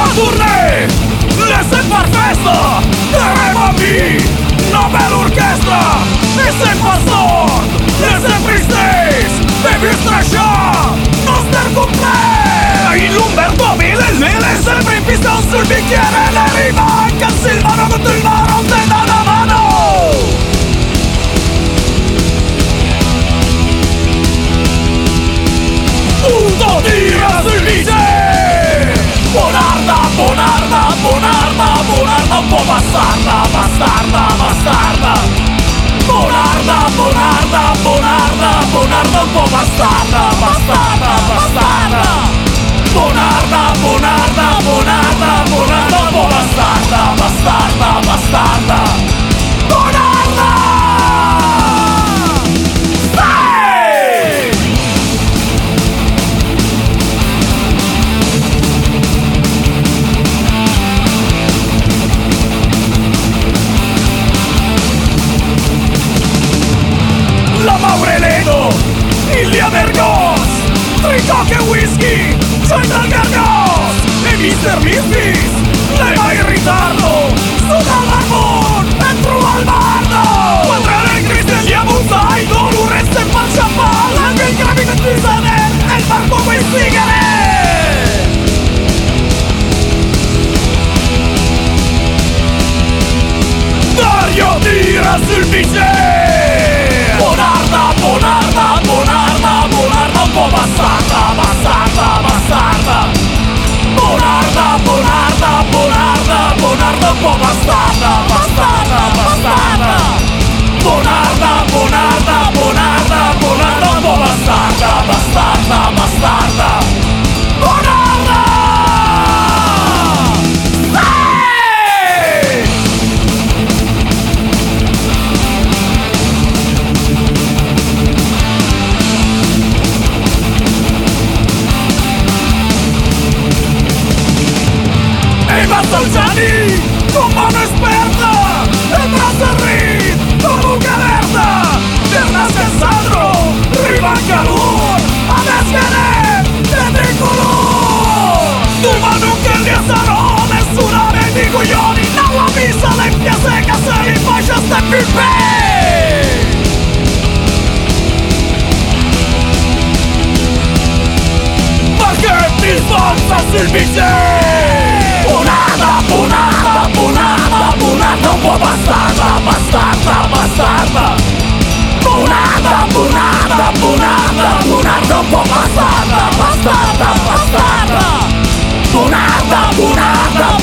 tournée, laissez par festa, terremo a mi, una bella orchestra, e sempre al son, e sempre stess, devi strasciare, non star con me, il Umberto Mille, sempre in pista sul bicchiere, le rima anche al Silvano contro il Maro, te da una mano. Punto tira sul vice, Bonarda, Bonarda, Bonarda, Bonarda, un po' bastarda, bastarda, bastarda. Bonarda, Bonarda, Bonarda, Bonarda, un po' bastarda, bastarda, bastarda. Bonarda, Bonarda, Bonarda, Bonarda, un po' bastarda, bastarda, bastarda. Bonarda! Sei! La Maureleno, Ilia Vergos, Tricoc e whisky, Central Gargos e Mr. Miffis, lei va in ritardo, sto al Marmon e tru al Marno. Quadrare il Cristian gli abusai, Dolores e faccia palla, anche il grafico di Saner e il barco quei sigare. Dario tira sul bice, Bonarda, Bonarda, Bonarda, Bonarda, un po' bastarda, bastarda, bastarda. Bonarda, Bonarda, Bonarda, Bonarda, un po' bastarda, bastarda, bastarda. Bonarda, Bonarda, Bonarda, Bonarda, un po' bastarda, bastarda, bastarda. Bonarda! Sì! E Bastalciani, con mano esperta, e Brazzarri, con buca verda, Bernas e Sandro, rimanca lui, adesso è tricolore. Tu ma non che li sarò, nessuna di coglioni, non la vista le piace che se li faccia ste pippe. Ma che ti sforza sul bice? Bonarda, Bonarda, Bonarda, Bonarda, un po' bastarda, bastarda, bastarda. Bonarda, Bonarda, Bonarda, Bonarda, un po' bastarda, bastarda, bastarda. Bonarda, Bonarda,